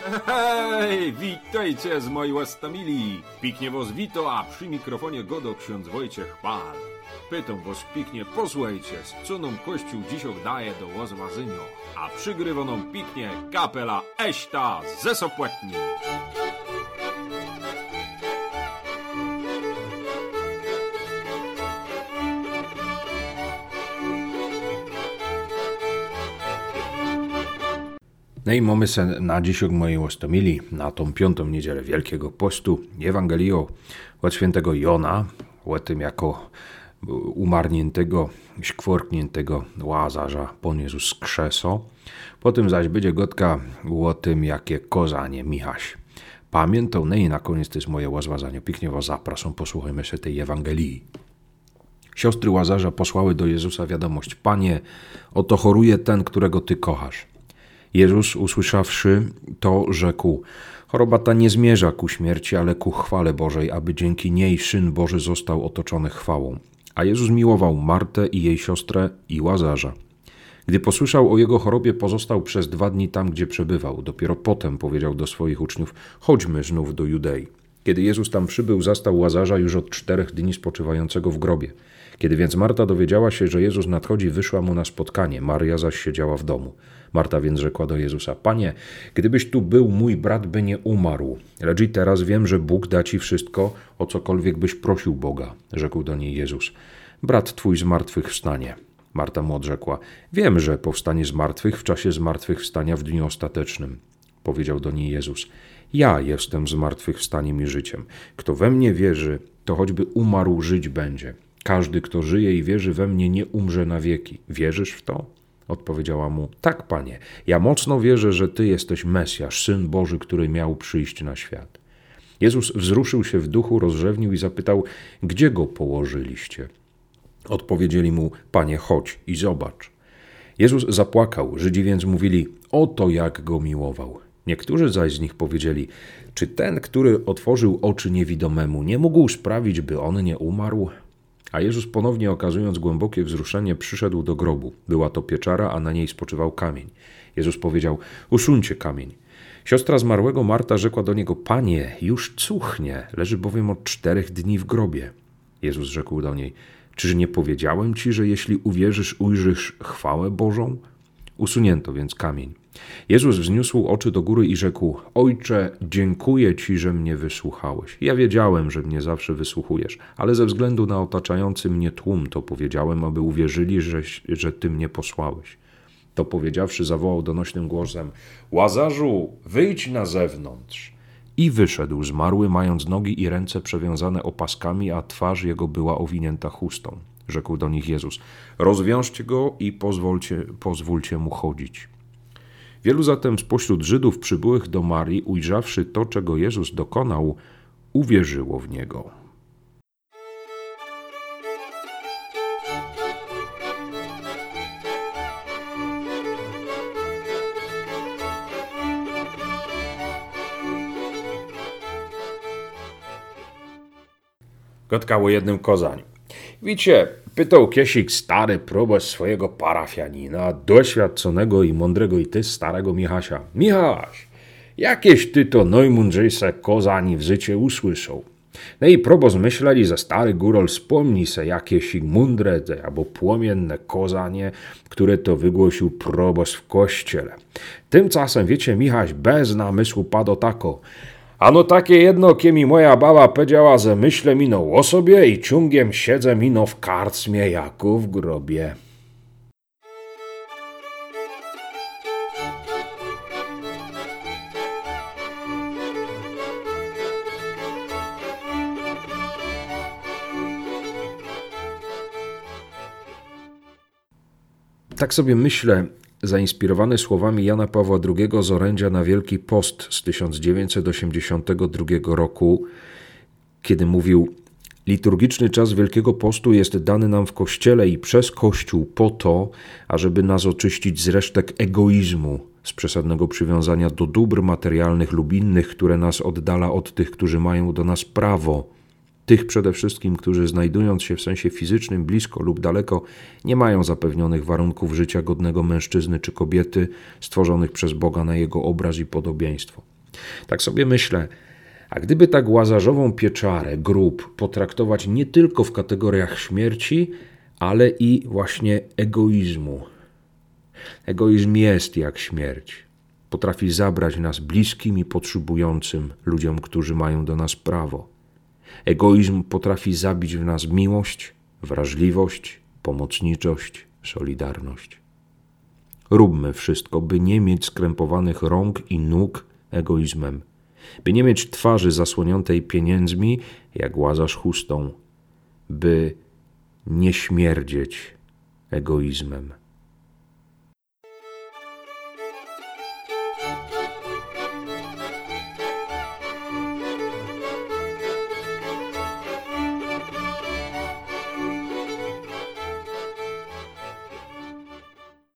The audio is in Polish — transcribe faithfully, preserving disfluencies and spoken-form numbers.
Hej, witajcie z mojej łastamili. Piknie was wito, a przy mikrofonie godo ksiądz Wojciech Pal. Pytam was piknie, posłuchajcie, z co nam Kościół dzisiaj daje do łazwazynio, a przygrywa nam piknie kapela Eśta ze Sopłetni. No i mamy se na dzisiaj mojej łastomili, na tą piątą niedzielę Wielkiego Postu, Ewangelię od świętego Jona, o tym jako umarniętego, szkworkniętego Łazarza Pan Jezus skrzeso. Potem zaś będzie gotka o tym, jakie kozanie Michaś pamiętał. No i na koniec to jest moje łazwazanie. Pięknie was zapraszam, posłuchajmy się tej Ewangelii. Siostry Łazarza posłały do Jezusa wiadomość: Panie, oto choruje ten, którego Ty kochasz. Jezus, usłyszawszy to, rzekł: choroba ta nie zmierza ku śmierci, ale ku chwale Bożej, aby dzięki niej Syn Boży został otoczony chwałą. A Jezus miłował Martę i jej siostrę i Łazarza. Gdy posłyszał o jego chorobie, pozostał przez dwa dni tam, gdzie przebywał. Dopiero potem powiedział do swoich uczniów: chodźmy znów do Judei. Kiedy Jezus tam przybył, zastał Łazarza już od czterech dni spoczywającego w grobie. Kiedy więc Marta dowiedziała się, że Jezus nadchodzi, wyszła mu na spotkanie. Maria zaś siedziała w domu. Marta więc rzekła do Jezusa: Panie, gdybyś tu był, mój brat by nie umarł. Lecz i teraz wiem, że Bóg da ci wszystko, o cokolwiek byś prosił Boga. Rzekł do niej Jezus: brat twój z martwych wstanie. Marta mu odrzekła: wiem, że powstanie z martwych w czasie zmartwychwstania w dniu ostatecznym. Powiedział do niej Jezus: ja jestem zmartwychwstaniem i życiem. Kto we mnie wierzy, to choćby umarł, żyć będzie. Każdy, kto żyje i wierzy we mnie, nie umrze na wieki. Wierzysz w to? Odpowiedziała mu: tak, Panie, ja mocno wierzę, że Ty jesteś Mesjasz, Syn Boży, który miał przyjść na świat. Jezus wzruszył się w duchu, rozrzewnił i zapytał: gdzie go położyliście? Odpowiedzieli mu: Panie, chodź i zobacz. Jezus zapłakał, Żydzi więc mówili: oto jak go miłował. Niektórzy zaś z nich powiedzieli: czy ten, który otworzył oczy niewidomemu, nie mógł sprawić, by on nie umarł? A Jezus, ponownie okazując głębokie wzruszenie, przyszedł do grobu. Była to pieczara, a na niej spoczywał kamień. Jezus powiedział: usuńcie kamień. Siostra zmarłego Marta rzekła do Niego: Panie, już cuchnie, leży bowiem od czterech dni w grobie. Jezus rzekł do niej: czyż nie powiedziałem Ci, że jeśli uwierzysz, ujrzysz chwałę Bożą? Usunięto więc kamień. Jezus wzniósł oczy do góry i rzekł: Ojcze, dziękuję Ci, że mnie wysłuchałeś. Ja wiedziałem, że mnie zawsze wysłuchujesz, ale ze względu na otaczający mnie tłum to powiedziałem, aby uwierzyli, że, że Ty mnie posłałeś. To powiedziawszy, zawołał donośnym głosem: Łazarzu, wyjdź na zewnątrz. I wyszedł zmarły, mając nogi i ręce przewiązane opaskami, a twarz jego była owinięta chustą. Rzekł do nich Jezus: rozwiążcie go i pozwólcie, pozwólcie mu chodzić. Wielu zatem spośród Żydów przybyłych do Marii, ujrzawszy to, czego Jezus dokonał, uwierzyło w Niego. Gotka o jednym kozaniu. Wiecie, pytał kiesik stary proboszcz swojego parafianina, doświadczonego i mądrego i ty starego Michasia: Michaś, jakieś ty to najmądrzejsze kozani w życiu usłyszał? No i proboszcz myśleli, że stary górol wspomni se jakieś mądre albo płomienne kozanie, które to wygłosił proboszcz w kościele. Tymczasem, wiecie, Michaś bez namysłu padł tako: ano takie jedno, kie mi moja baba powiedziała, że myślę mino o sobie i ciągiem siedzę mino w karczmie jako w grobie. Tak sobie myślę, zainspirowany słowami Jana Pawła drugiego z orędzia na Wielki Post z tysiąc dziewięćset osiemdziesiątego drugiego roku, kiedy mówił: liturgiczny czas Wielkiego Postu jest dany nam w Kościele i przez Kościół po to, ażeby nas oczyścić z resztek egoizmu, z przesadnego przywiązania do dóbr materialnych lub innych, które nas oddala od tych, którzy mają do nas prawo. Tych przede wszystkim, którzy znajdując się w sensie fizycznym blisko lub daleko, nie mają zapewnionych warunków życia godnego mężczyzny czy kobiety stworzonych przez Boga na Jego obraz i podobieństwo. Tak sobie myślę, a gdyby tak łazarzową pieczarę, grób potraktować nie tylko w kategoriach śmierci, ale i właśnie egoizmu. Egoizm jest jak śmierć. Potrafi zabrać nas bliskim i potrzebującym ludziom, którzy mają do nas prawo. Egoizm potrafi zabić w nas miłość, wrażliwość, pomocniczość, solidarność. Róbmy wszystko, by nie mieć skrępowanych rąk i nóg egoizmem, by nie mieć twarzy zasłoniętej pieniędzmi, jak Łazarz chustą, by nie śmierdzieć egoizmem.